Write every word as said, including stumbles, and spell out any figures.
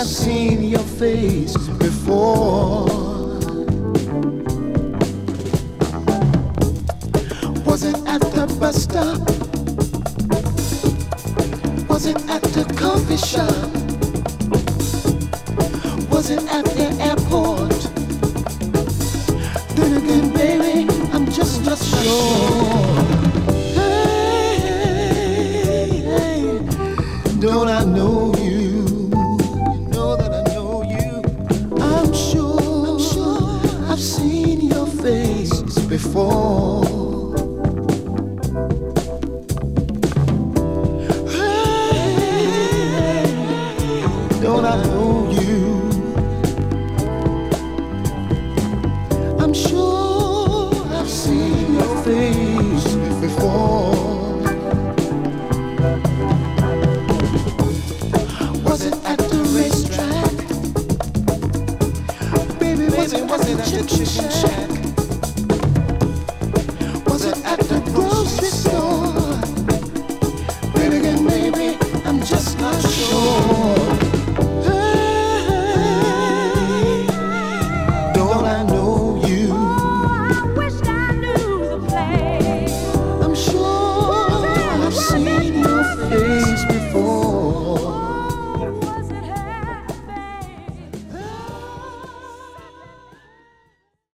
I've seen your face before. Was it at the bus stop? Was it at the coffee shop? Was it at the airport? Then again, baby, I'm just not sure. Hey, hey, don't I know you? You know that I know you. I'm sure, I'm sure I've seen your face before. Don't I know you? I'm sure I've seen your face before. Was it at the racetrack? Baby, was it, was it at the chip shop?